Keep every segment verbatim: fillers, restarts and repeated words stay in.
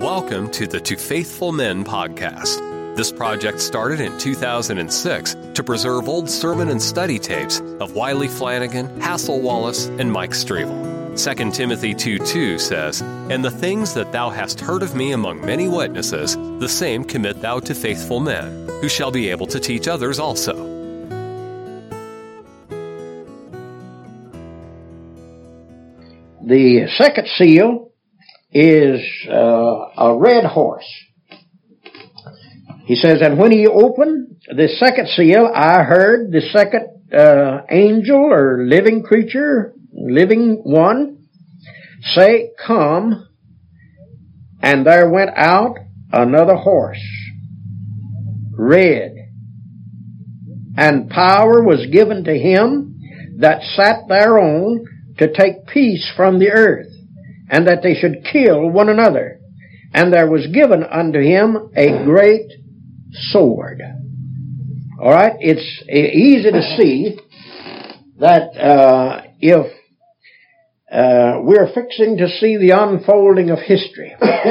Welcome to the To Faithful Men podcast. This project started in two thousand six to preserve old sermon and study tapes of Wiley Flanagan, Hassel Wallace, and Mike Stravel. Second Timothy two two says, "And the things that thou hast heard of me among many witnesses, the same commit thou to faithful men, who shall be able to teach others also." The second seal is uh, a red horse. He says, "And when he opened the second seal, I heard the second uh, angel or living creature, living one, say, Come. And there went out another horse, red. And power was given to him that sat thereon to take peace from the earth, and that they should kill one another. And there was given unto him a great sword." All right, it's easy to see that uh, if uh, we're fixing to see the unfolding of history,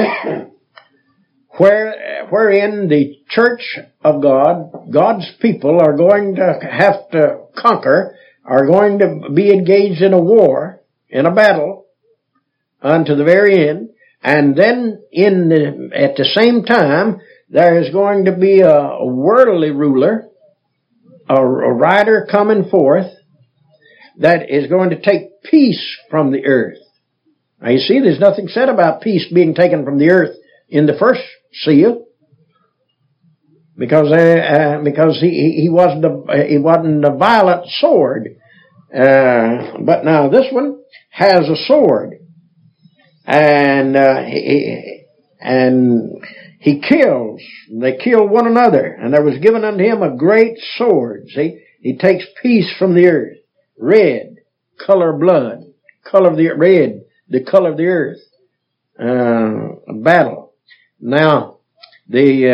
where wherein the church of God, God's people, are going to have to conquer, are going to be engaged in a war, in a battle, unto the very end, and then in the, at the same time, there is going to be a, a worldly ruler, a, a rider coming forth, that is going to take peace from the earth. Now you see, there's nothing said about peace being taken from the earth in the first seal, because uh, uh, because he he wasn't a, he wasn't a violent sword, uh, but now this one has a sword. And, uh, he, and he kills. They kill one another. And there was given unto him a great sword. See, he takes peace from the earth. Red, color of blood, color of the red, the color of the earth. Uh, battle. Now, the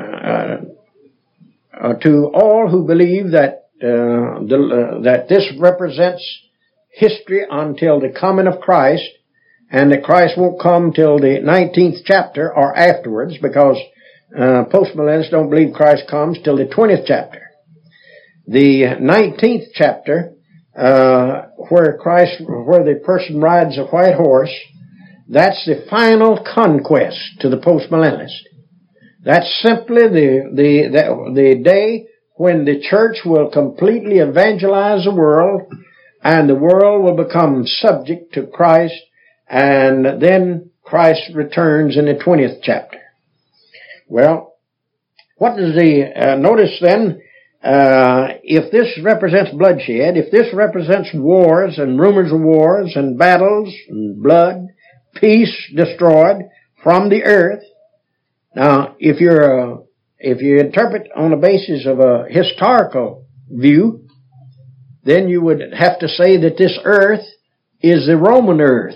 uh, uh, to all who believe that uh, the, uh, that this represents history until the coming of Christ, and that Christ won't come till the nineteenth chapter or afterwards, because uh, postmillennialists don't believe Christ comes till the twentieth chapter. The nineteenth chapter, uh, where Christ, where the person rides a white horse, that's the final conquest to the postmillennialist. That's simply the the the, the day when the church will completely evangelize the world, and the world will become subject to Christ. And then Christ returns in the twentieth chapter. Well, what does the, uh, notice then, uh, if this represents bloodshed, if this represents wars and rumors of wars and battles and blood, peace destroyed from the earth. Now, if you're, uh, if you interpret on the basis of a historical view, then you would have to say that this earth is the Roman earth.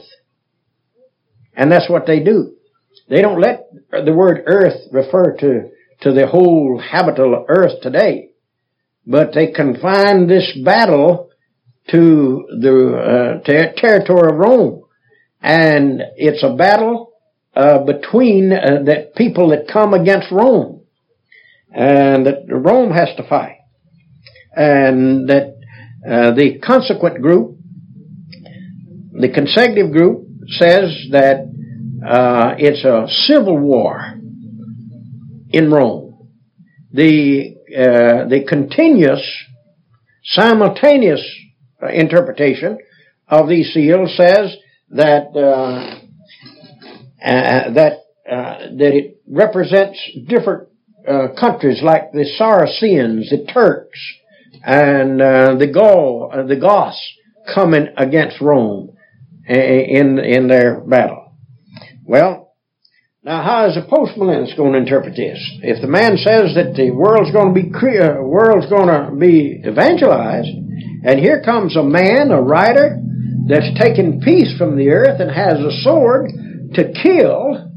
And that's what they do. They don't let the word earth refer to, to the whole habitable earth today. But they confine this battle to the uh, ter- territory of Rome. And it's a battle uh, between uh, the people that come against Rome. And that Rome has to fight. And that uh, the consequent group, the consecutive group, says that uh, it's a civil war in Rome. The uh, the continuous, simultaneous uh, interpretation of these seals says that uh, uh, that uh, that it represents different uh, countries, like the Saracens, the Turks, and uh, the Gaul, uh, the Goths coming against Rome in in their battle. Well, now how is a postmillennialist going to interpret this? If the man says that the world's going to be cre- uh, world's going to be evangelized, and here comes a man, a rider, that's taken peace from the earth and has a sword to kill,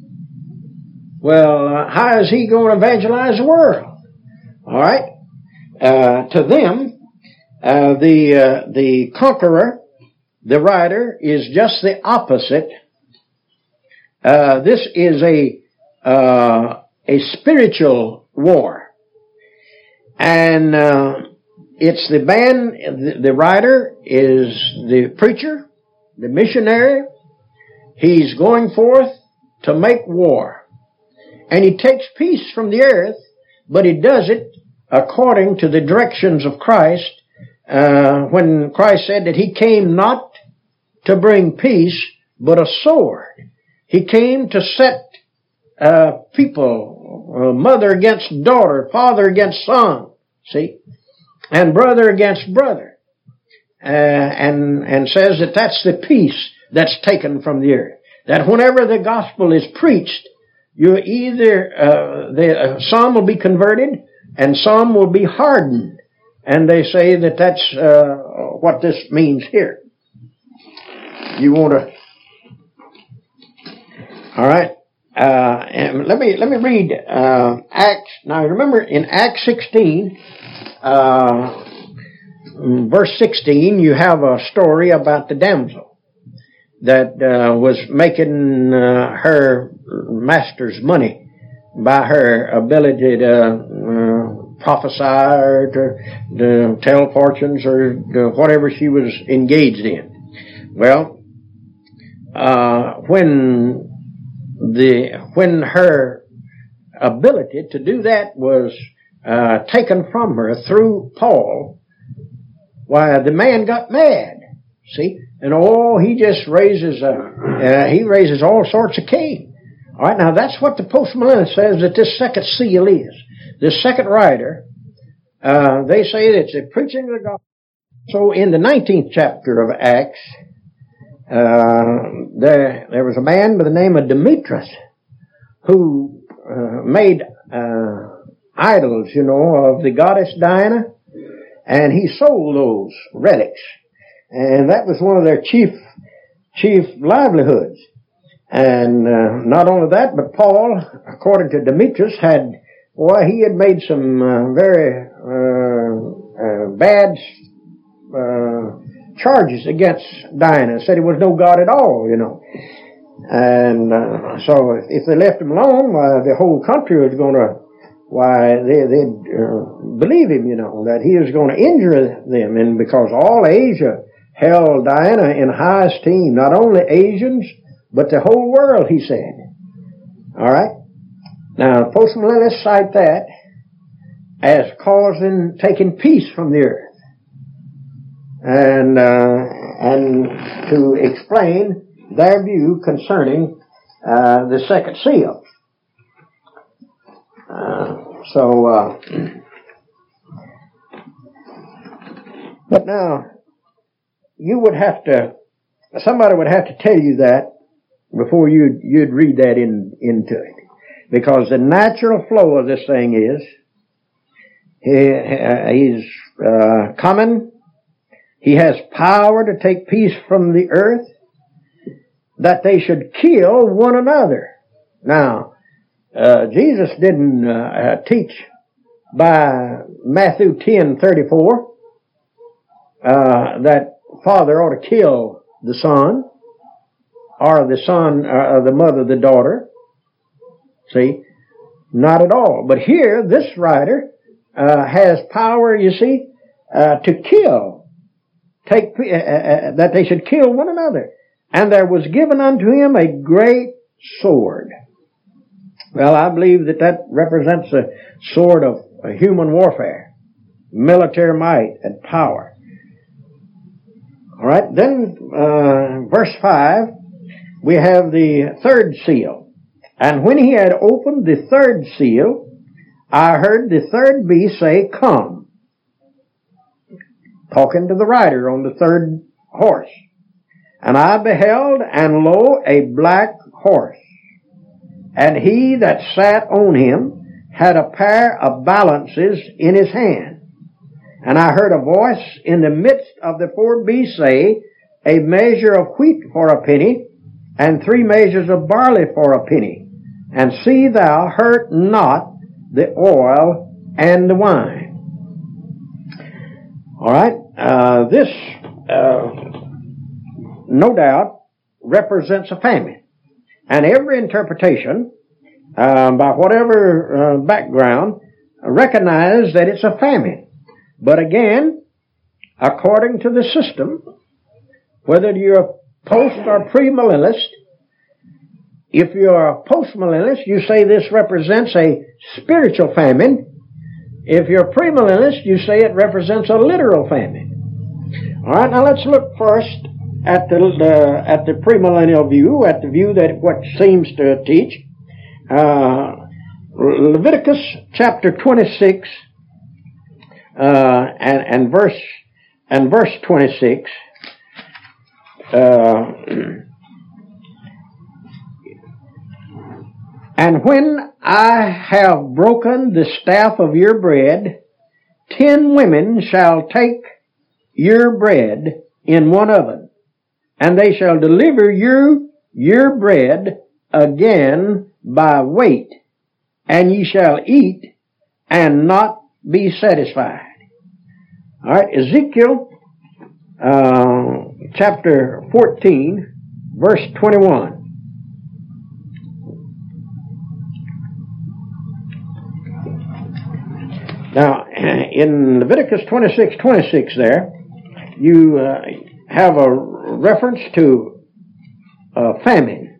well, uh, how is he going to evangelize the world? All right, uh, to them, uh, the uh, the conqueror, the rider, is just the opposite Uh, this is a uh, a spiritual war, and uh, it's the man. The, the writer is the preacher, the missionary. He's going forth to make war, and he takes peace from the earth, but he does it according to the directions of Christ. Uh, when Christ said that he came not to bring peace, but a sword. He came to set uh, people, uh, mother against daughter, father against son, see, and brother against brother, uh, and and says that that's the peace that's taken from the earth. That whenever the gospel is preached, you either uh, the uh, some will be converted and some will be hardened, and they say that that's uh, what this means here. You want to? All right. Uh, and let me let me read uh, Acts. Now remember in Acts sixteen, uh, verse sixteen, you have a story about the damsel that uh, was making uh, her master's money by her ability to uh, prophesy or to, to tell fortunes or to whatever she was engaged in. Well, uh, when The when her ability to do that was uh, taken from her through Paul, why the man got mad. See, and oh, he just raises a, uh, he raises all sorts of Cain. All right, now that's what the postmillennialist says that this second seal is. This second rider, uh, they say that it's a preaching of the gospel. So in the nineteenth chapter of Acts, Uh, there, there was a man by the name of Demetrius who uh, made uh, idols, you know, of the goddess Diana, and he sold those relics, and that was one of their chief chief livelihoods. And uh, not only that, but Paul, according to Demetrius, had, boy, he had made some uh, very uh, uh, bad uh, charges against Diana, said he was no god at all, you know. And uh, so if they left him alone, why, the whole country was going to, why, they, they'd uh, believe him, you know, that he was going to injure them. And because all Asia held Diana in high esteem, not only Asians, but the whole world, he said. All right? Now, postmillennialists cite that as causing, taking peace from the earth. And uh, and to explain their view concerning uh, the second seal. Uh, so, uh, but now you would have to, somebody would have to tell you that before you'd you'd read that in into it, because the natural flow of this thing is he, he's uh, coming. He has power to take peace from the earth, that they should kill one another. Now, uh, Jesus didn't uh, teach by Matthew ten thirty-four uh, that father ought to kill the son, or the son, uh, the mother, the daughter. See? Not at all. But here, this writer uh, has power, you see, uh, to kill. Take uh, uh, that they should kill one another, and there was given unto him a great sword. Well, I believe that that represents a sword of uh, human warfare, military might and power. All right, then uh, verse five, we have the third seal. And when he had opened the third seal, I heard the third beast say, "Come." Talking to the rider on the third horse. And I beheld, and lo, a black horse. And he that sat on him had a pair of balances in his hand. And I heard a voice in the midst of the four beasts say, A measure of wheat for a penny, and three measures of barley for a penny. And see thou hurt not the oil and the wine. All right, uh, this, uh, no doubt, represents a famine. And every interpretation, uh, by whatever uh, background, recognize that it's a famine. But again, according to the system, whether you're post or premillennialist, if you're a postmillennialist, you say this represents a spiritual famine. If you're a premillennialist, you say it represents a literal famine. All right, now let's look first at the uh, at the premillennial view, at the view that what seems to teach. Uh, Leviticus chapter twenty-six uh, and and verse and verse twenty-six. Uh, And when I have broken the staff of your bread, ten women shall take your bread in one oven, and they shall deliver you your bread again by weight, and ye shall eat and not be satisfied. All right, Ezekiel uh, chapter fourteen, verse twenty-one. Now, in Leviticus twenty-six twenty-six there, you uh, have a reference to uh, famine.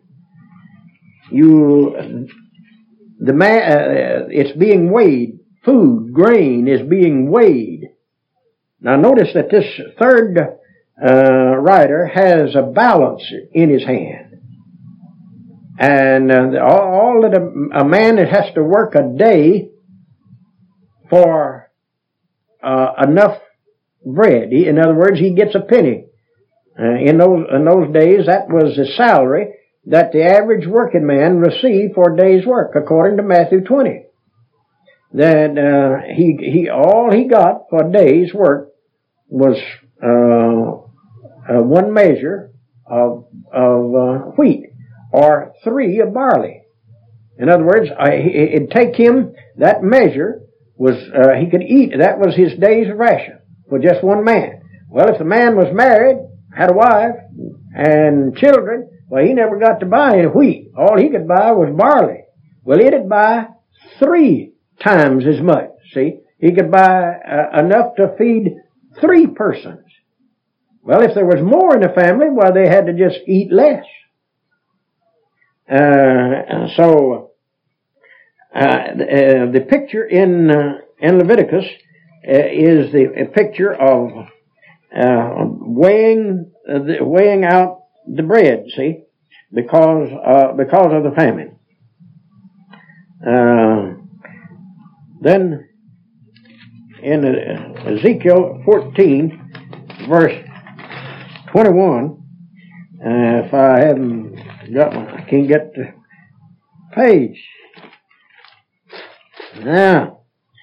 You, the man, uh, it's being weighed. Food, grain is being weighed. Now, notice that this third uh, writer has a balance in his hand, and uh, all, all that a, a man that has to work a day for uh, enough bread. He, in other words, he gets a penny. Uh, in those in those days, that was the salary that the average working man received for a day's work, according to Matthew twenty. That uh, he he all he got for a day's work was uh, uh, one measure of of uh, wheat or three of barley. In other words, I, it'd take him that measure. Was uh, he could eat, that was his day's ration for just one man. Well, if the man was married, had a wife, and children, well, he never got to buy any wheat. All he could buy was barley. Well, it'd buy three times as much, see? He could buy uh, enough to feed three persons. Well, if there was more in the family, well, they had to just eat less. Uh, so... Uh, the, uh, the picture in uh, in Leviticus uh, is the a picture of uh, weighing uh, the, weighing out the bread. See, because uh, because of the famine. Uh, then in uh, Ezekiel fourteen, verse twenty-one. Uh, if I haven't got one, I can't get the page. Now,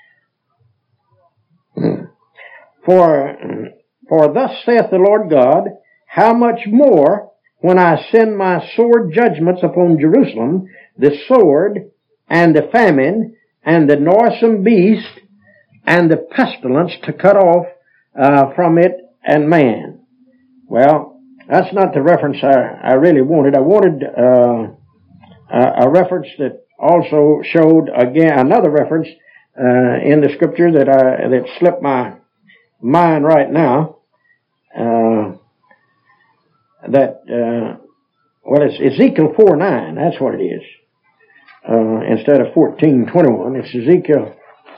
for, for thus saith the Lord God, how much more when I send my sword judgments upon Jerusalem, the sword and the famine and the noisome beast and the pestilence to cut off uh, from it and man. Well, that's not the reference I, I really wanted. I wanted uh, a, a reference that also showed again another reference uh, in the scripture that I that slipped my mind right now. Uh, that uh, well, it's Ezekiel four nine. That's what it is. Uh, instead of fourteen twenty one, it's Ezekiel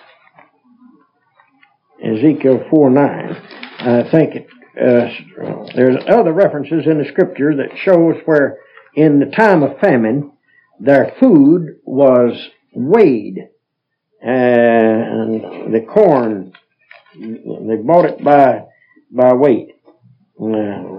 Ezekiel four nine. I think it, uh, there's other references in the scripture that shows where in the time of famine their food was weighed, and the corn, they bought it by by weight. Uh,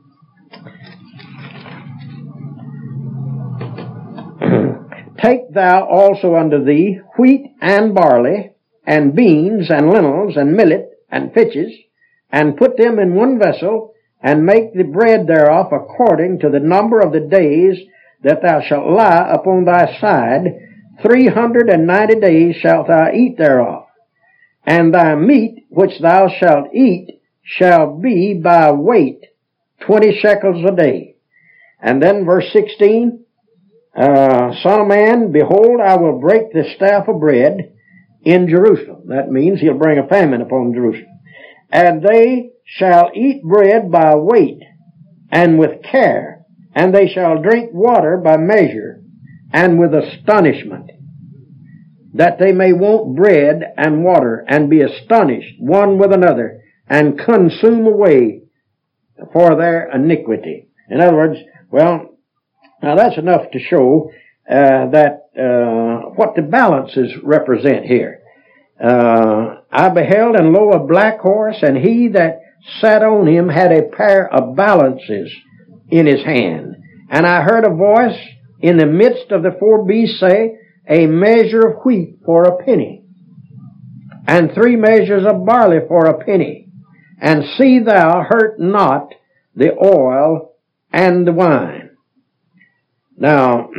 Take thou also unto thee wheat and barley, and beans and lentils and millet and pitches, and put them in one vessel, and make the bread thereof according to the number of the days that thou shalt lie upon thy side. Three hundred and ninety days shalt thou eat thereof. And thy meat which thou shalt eat shall be by weight, twenty shekels a day. And then verse sixteen, uh, Son of man, behold, I will break the staff of bread in Jerusalem. That means he'll bring a famine upon Jerusalem. And they shall eat bread by weight and with care, and they shall drink water by measure and with astonishment, that they may want bread and water, and be astonished one with another, and consume away for their iniquity. In other words, well, now that's enough to show uh, that uh, what the balances represent here. Uh, I beheld, and lo, a black horse, and he that sat on him had a pair of balances in his hand. And I heard a voice in the midst of the four beasts say, a measure of wheat for a penny, and three measures of barley for a penny. And see thou hurt not the oil and the wine. Now,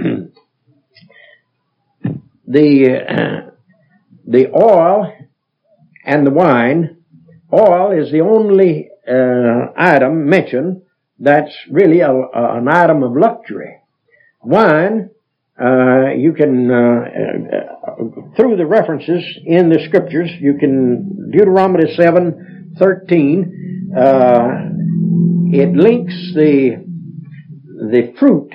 the uh, the oil and the wine, oil is the only uh, item mentioned that's really a, a, an item of luxury. Wine, uh, you can, uh, uh, through the references in the scriptures, you can, Deuteronomy seven thirteen, uh, it links the, the fruit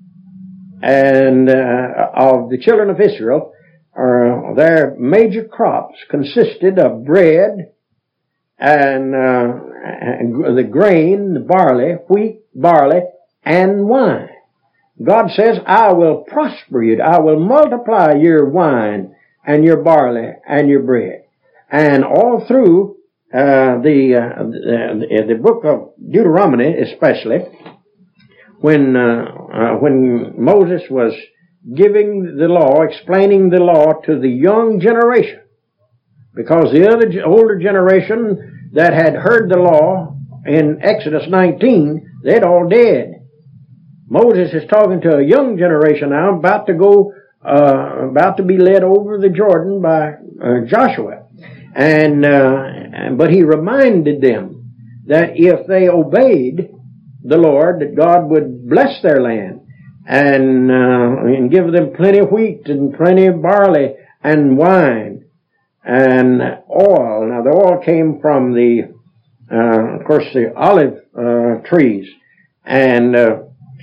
and, uh, of the children of Israel, or their major crops consisted of bread and, uh, and the grain, the barley, wheat, barley, and wine. God says, I will prosper you. I will multiply your wine and your barley and your bread. And all through uh, the, uh, the the book of Deuteronomy, especially, when uh, uh, when Moses was giving the law, explaining the law to the young generation, because the other older generation that had heard the law in Exodus nineteen, they'd all dead. Moses is talking to a young generation now, about to go, uh, about to be led over the Jordan by uh, Joshua. And, uh, but he reminded them that if they obeyed the Lord, that God would bless their land and, uh, and give them plenty of wheat and plenty of barley and wine and oil. Now the oil came from the, uh, of course, the olive, uh, trees. And, uh,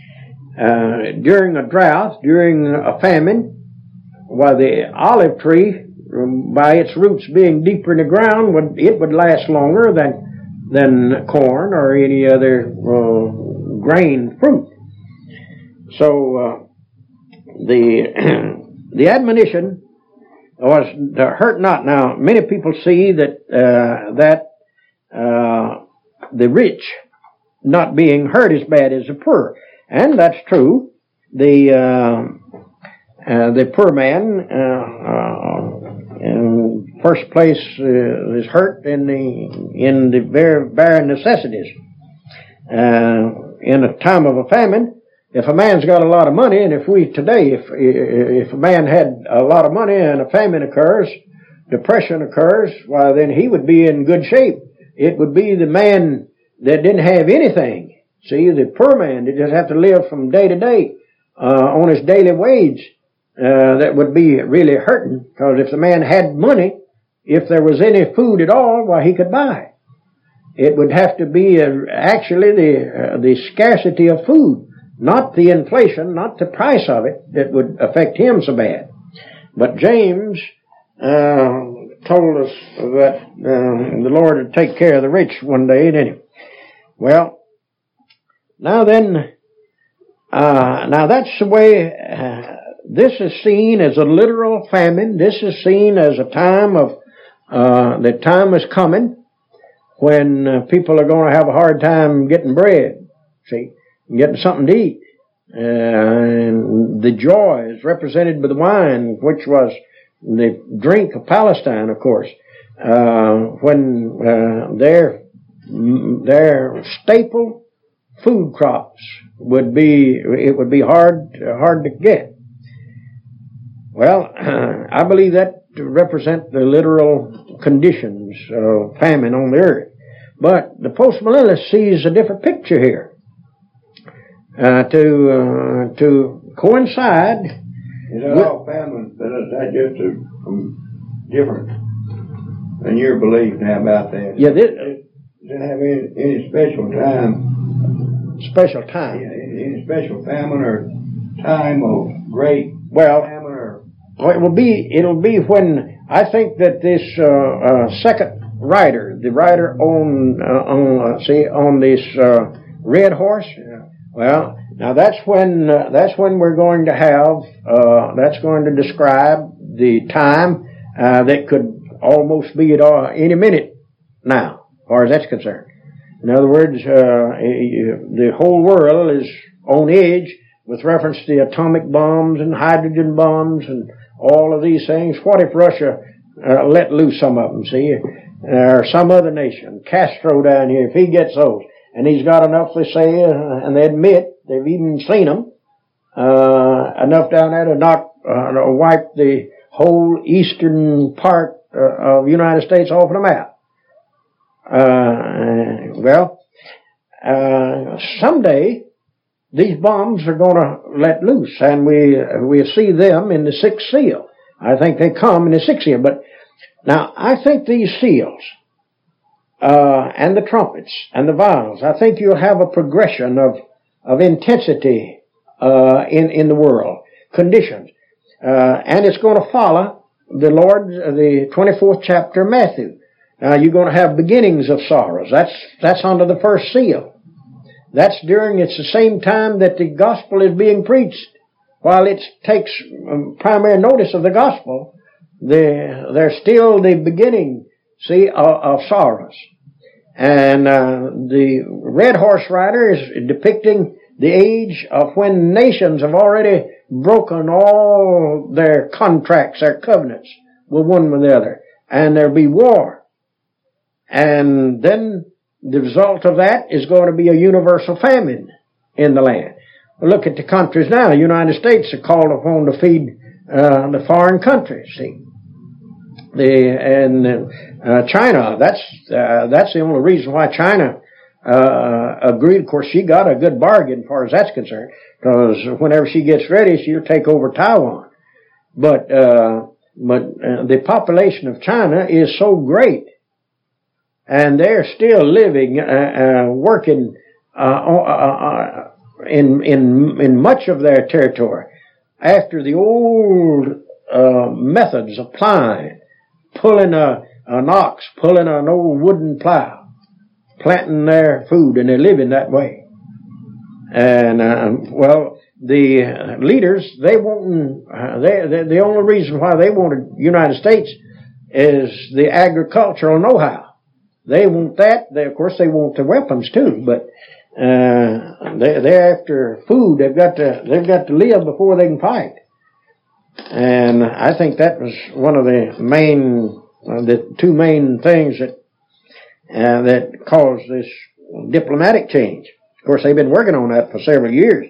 Uh, during a drought, during a famine, while the olive tree, by its roots being deeper in the ground, would, it would last longer than than corn or any other uh, grain fruit. So uh, the the admonition was to hurt not. Now, many people see that uh, that uh, the rich not being hurt as bad as the poor. And that's true. The uh, uh, the poor man, uh, uh, in first place, uh, is hurt in the in the very bare necessities. Uh, in a time of a famine, if a man's got a lot of money, and if we today, if if a man had a lot of money and a famine occurs, depression occurs, why then he would be in good shape. It would be the man that didn't have anything. See, the poor man that just have to live from day to day uh, on his daily wage, uh, that would be really hurting. Because if the man had money, if there was any food at all, why he could buy. It would have to be uh, actually the uh, the scarcity of food, not the inflation, not the price of it, that would affect him so bad. But James uh, told us that uh, the Lord would take care of the rich one day, didn't he? Well. Now then, uh, now that's the way, uh, this is seen as a literal famine. This is seen as a time of, uh, the time is coming when uh, people are going to have a hard time getting bread, see, getting something to eat. Uh, and the joy is represented by the wine, which was the drink of Palestine, of course, uh, when, uh, their, their staple food crops would be, it would be hard, hard to get. Well, I believe that to represent the literal conditions of famine on the earth. But the postmillennialist sees a different picture here. uh, to uh, to coincide. Is that all famine? Is that just a, um, different than your belief now about that? Yeah, this, does it have any, any special time? Special time. Yeah, any, any special famine or time of great well, famine or? Well, it will be. It'll be when I think that this uh, uh, second rider, the rider on uh, on uh, see on this uh, red horse. Yeah. Well, now that's when uh, that's when we're going to have. Uh, that's going to describe the time uh, that could almost be at all, any minute now, as far as that's concerned. In other words, uh, the whole world is on edge with reference to the atomic bombs and hydrogen bombs and all of these things. What if Russia uh, let loose some of them, see, or some other nation, Castro down here, if he gets those, and he's got enough, they say, uh, and they admit, they've even seen them, uh, enough down there to knock, uh, to wipe the whole eastern part uh, of the United States off the map. Uh, well, uh, someday, these bombs are going to let loose, and we we see them in the sixth seal. I think they come in the sixth seal. But now, I think these seals, uh, and the trumpets, and the vials, I think you'll have a progression of of intensity uh, in in the world conditions, uh, and it's going to follow the Lord, the twenty-fourth chapter of Matthew. Now, you're going to have beginnings of sorrows. That's that's under the first seal. That's during, it's the same time that the gospel is being preached. While it takes um, primary notice of the gospel, the, there's still the beginning, see, of, of sorrows. And uh, the red horse rider is depicting the age of when nations have already broken all their contracts, their covenants, with one with the other. And there'll be war. And then the result of that is going to be a universal famine in the land. Look at the countries now. The United States are called upon to feed uh, the foreign countries. See, the and uh, China. That's uh, that's the only reason why China uh, agreed. Of course, she got a good bargain as far as that's concerned, because whenever she gets ready, she'll take over Taiwan. But uh, but uh, the population of China is so great. And they're still living, uh, uh, working uh, uh, in in in much of their territory after the old uh, methods of plowing, pulling a an ox, pulling an old wooden plow, planting their food, and they're living that way. And uh, well, the leaders, they won't. Uh, they, they the only reason why they wanted the United States is the agricultural know-how. They want that. They, of course, they want the weapons too, but uh, they, they're after food. They've got to. They've got to live before they can fight. And I think that was one of the main, uh, the two main things that uh, that caused this diplomatic change. Of course, they've been working on that for several years.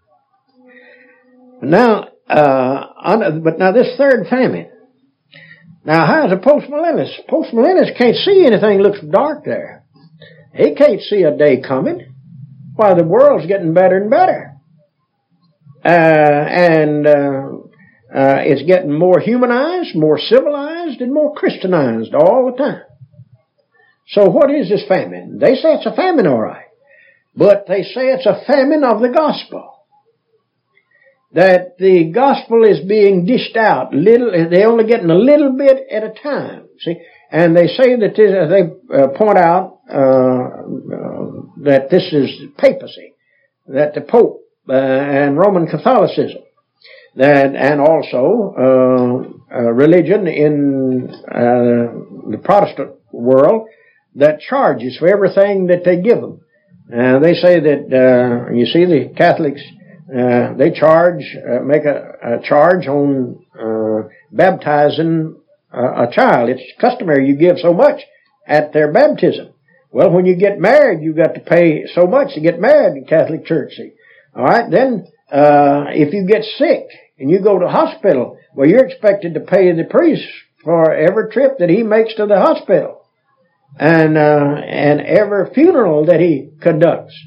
Now, uh, on, but now this third famine. Now, how's a postmillennialist? Postmillennialist can't see anything looks dark there. He can't see a day coming. Why, the world's getting better and better. Uh, and uh, uh, it's getting more humanized, more civilized, and more Christianized all the time. So what is this famine? They say it's a famine, all right. But they say it's a famine of the gospel. That the gospel is being dished out, little, they're only getting a little bit at a time, see? And they say that this, they uh, point out, uh, uh, that this is papacy, that the Pope, uh, and Roman Catholicism, that, and also, uh, uh religion in, uh, the Protestant world that charges for everything that they give them. And they say that, uh, you see the Catholics, Uh, they charge, uh, make a, a charge on uh, baptizing uh, a child. It's customary you give so much at their baptism. Well, when you get married, you've got to pay so much to get married in Catholic Church. See? All right, then uh, if you get sick and you go to the hospital, well, you're expected to pay the priest for every trip that he makes to the hospital and uh, and every funeral that he conducts.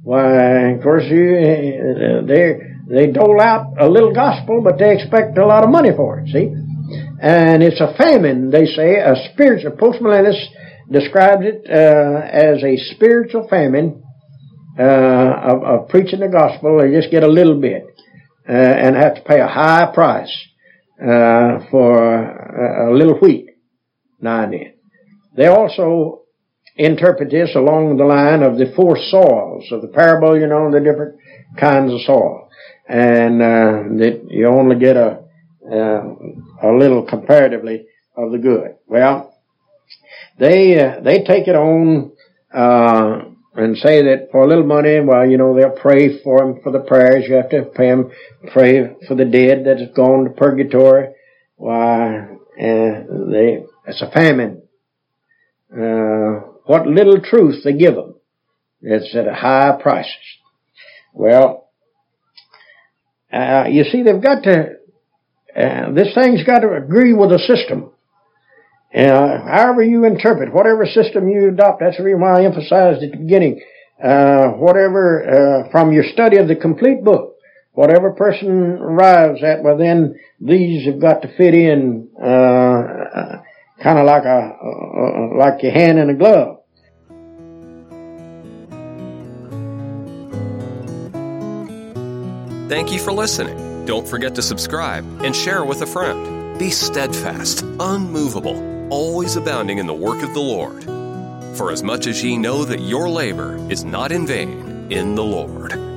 Why, of course, you, they they dole out a little gospel, but they expect a lot of money for it, see? And it's a famine, they say, a spiritual, postmillennialists describes it uh, as a spiritual famine uh, of, of preaching the gospel. They just get a little bit uh, and have to pay a high price uh, for a, a little wheat now and then. They also interpret this along the line of the four soils of the parable, you know, the different kinds of soil. And uh, that you only get a, uh, a little comparatively of the good. Well, they uh, they take it on uh, and say that for a little money, well, you know, they'll pray for them for the prayers. You have to pay them, pray for the dead that has gone to purgatory. Why, uh, they it's a famine. Uh, what little truth they give them, it's at a high prices. Well, uh, you see, they've got to. Uh, this thing's got to agree with the system. Uh, however you interpret, whatever system you adopt, that's the reason why I emphasized at the beginning, uh, whatever, uh, from your study of the complete book, whatever person arrives at, well then, these have got to fit in, uh, kind of like a, uh, like your hand in a glove. Thank you for listening. Don't forget to subscribe and share with a friend. Be steadfast, unmovable, always abounding in the work of the Lord. For as much as ye know that your labor is not in vain in the Lord.